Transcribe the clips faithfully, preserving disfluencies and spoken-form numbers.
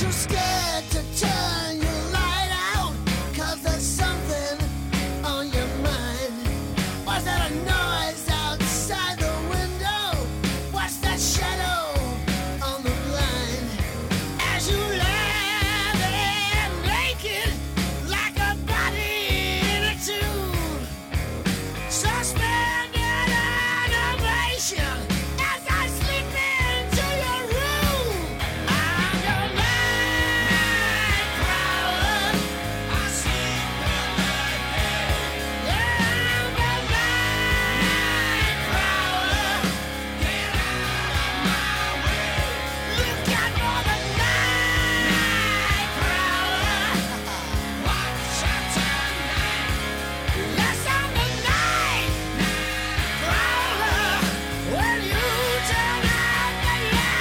too scared to turn your light out, 'cause there's something on your mind. Was that a noise outside the window? What's that shadow on the blind? As you lie there naked like a body in a tube, suspended animation as I slip into your room. I'm your night prowler. I sleep in the day. Yeah, I'm the night prowler. Get out of my way. Look out for the night prowler. Watch out tonight. Yes, I'm the night prowler. When you turn out the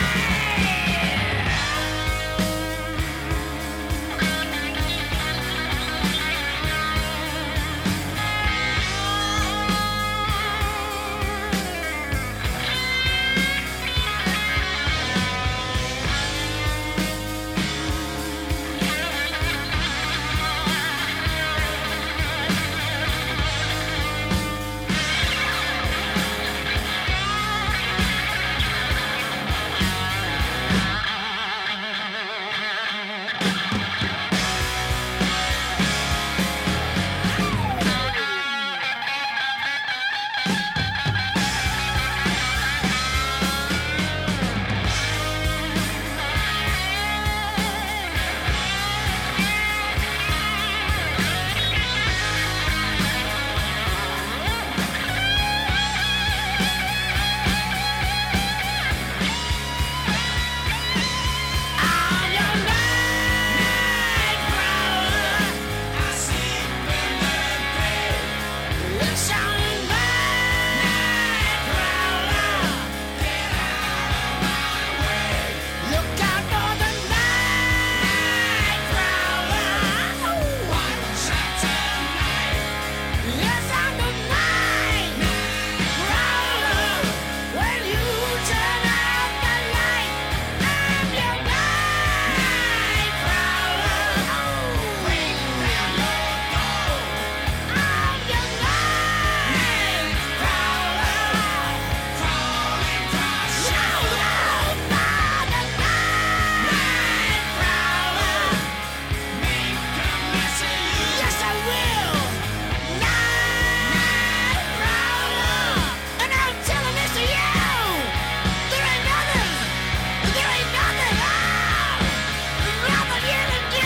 I'm your night prowler. I sleep in the day. Yes, I'm the night prowler. Get out of my way. Look out for the night prowler. Watch out tonight. Yes, I'm the night prowler. When you turn out the light, I'm your night prowler. Break down your door. I'm your night prowler. Crawling across your road. I'm the night prowler. Make a mess of you. Yes, I will. Night prowler. And I'm telling this to you. There ain't nothing. There ain't nothing. Oh, nothing you can do.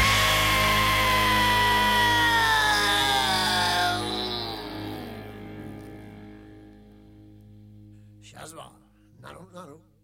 Shazma, nanu nanu.